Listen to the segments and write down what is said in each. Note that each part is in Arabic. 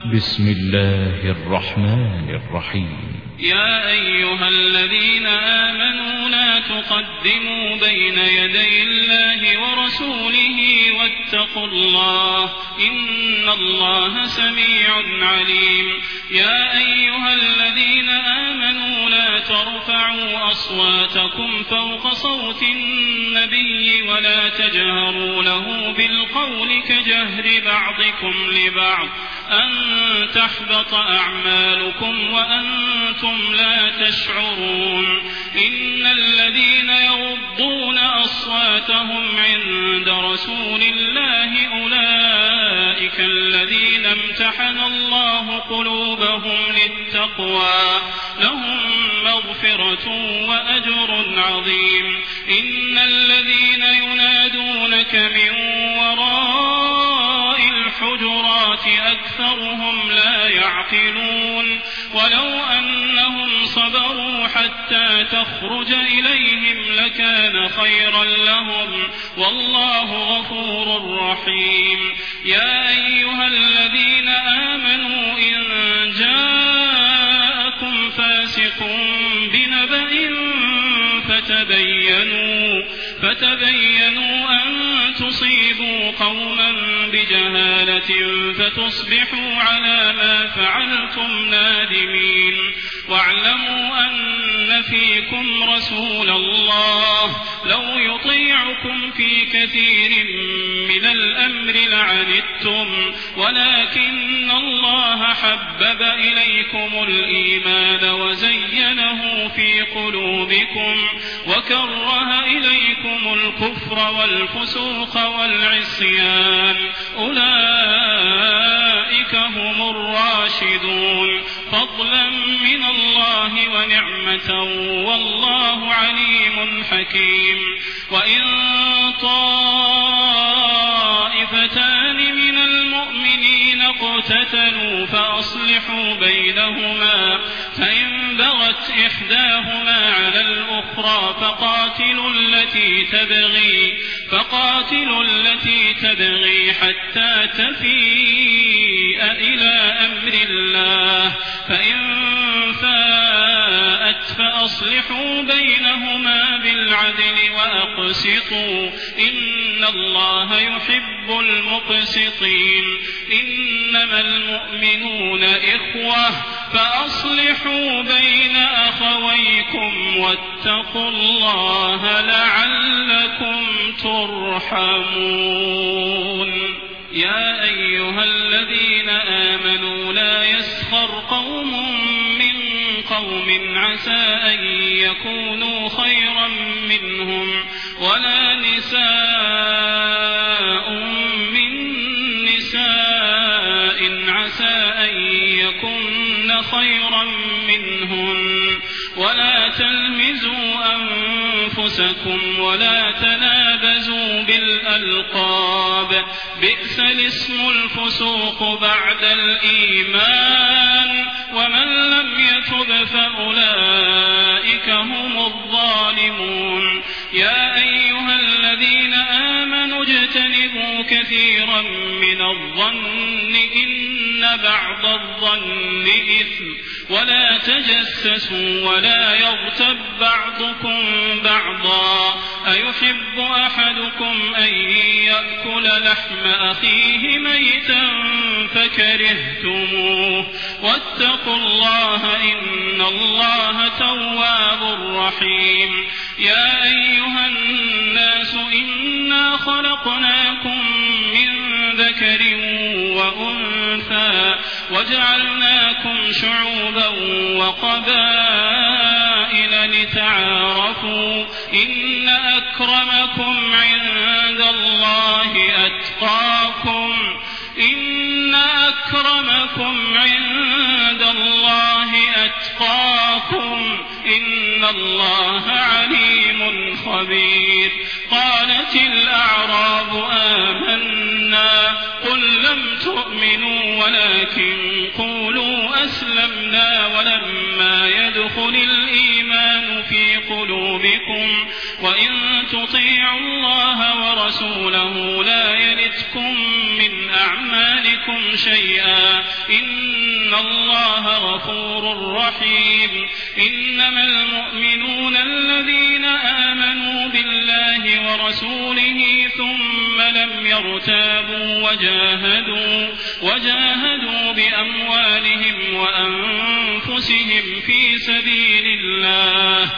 بسم الله الرحمن الرحيم. يا أيها الذين آمنوا لا تقدموا بين يدي الله ورسوله واتقوا الله إن الله سميع عليم. يا أيها الذين آمنوا لا ترفعوا أصواتكم فوق صوت النبي ولا تجهروا له بالقول كجهر بعضكم لبعض أن تحبط أعمالكم وأنتم لا تشعرون. إن الذين يغضون أصواتهم عند رسول الله أولئك الذين امتحن الله قلوبهم للتقوى لهم مغفرة وأجر عظيم. إن الذين ينادونك من وراء الحجرات أكثرهم لا يعقلون. ولو أنهم صبروا حتى تخرج إليهم لكان خيرا لهم والله غفور رحيم. يا أيها الذين آمنوا إن جاءكم فاسق بنبأ فتبينوا أن تصيبوا قوما بجهالة فتصبحوا على ما فعلتم نادمين. واعلموا أن فيكم رسول الله لو يطيعكم في كثير من الأمر لعنتم ولكن الله حبب إليكم الإيمان وزينه في قلوبكم وكره إليكم الكفر والفسوق والعصيان أولئك هم الراشدون فضلا من الله ونعمة والله عليم حكيم. وإن طائفتان من المؤمنين اقتتلوا فأصلحوا بينهما فإن بغت إحداهما على الأخرى فقاتلوا التي تبغي حتى تفيء إلى أمر الله فإن فاءت فأصلحوا بينهما بالعدل وأقسطوا إن الله يحب المقسطين. إنما المؤمنون إخوة فأصلحوا بين أخويكم واتقوا الله لعلكم ترحمون. يا أيها الذين آمنوا لا يسخر قوم من قوم عسى أن يكونوا خيرا منهم ولا نساء من نساء عسى أن يكن خيرا منهن ولا تلمزوا أنفسكم ولا تنابزوا بالألقاب بئس الاسم الفسوق بعد الإيمان ومن لم يتب فأولئك هم الظالمون. يا أيها الذين آمنوا اجتنبوا كثيرا من الظن إن بعض الظن إثم ولا تجسسوا ولا يغتب بعضكم بعضا أيحب أحدكم أن يأكل لحم أخيه ميتا فكرهتموه واتقوا الله إن الله تواب رحيم. يا أيها الناس إنا خلقناكم من ذكر وأنثى وجعلناكم شعوبا وقبائل لتعارفوا إن أكرمكم عند الله أتقاكم إن الله عليم خبير. قالت الأعراب آمنا قل لم تؤمنوا ولكن قولوا أسلمنا ولما يدخل الإيمان في قلوبكم وإن تطيعوا الله ورسوله لا يلتكم من أعمالكم شيئا إن الله غفور رحيم إنما المؤمنون الذين آمنوا بالله ورسوله ثم لم يرتابوا وجاهدوا بأموالهم وأنفسهم في سبيل الله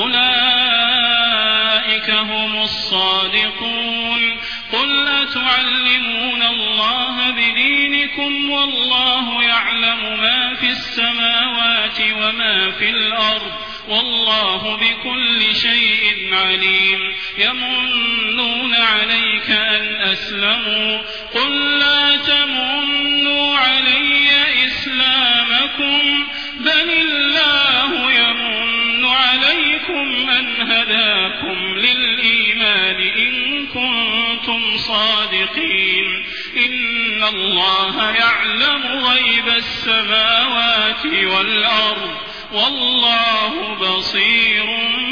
أولئك هم الصادقون قل أتعلمون الله بدينكم والله يعلم ما في السماوات وما في الأرض والله بكل شيء عليم يمنون عليك أن أسلموا قل لا تمنوا علي إسلامكم بل الله يمن عليكم أن هداكم للإيمان إن كنتم صادقين إن الله يعلم غيب السماوات والأرض والله بصير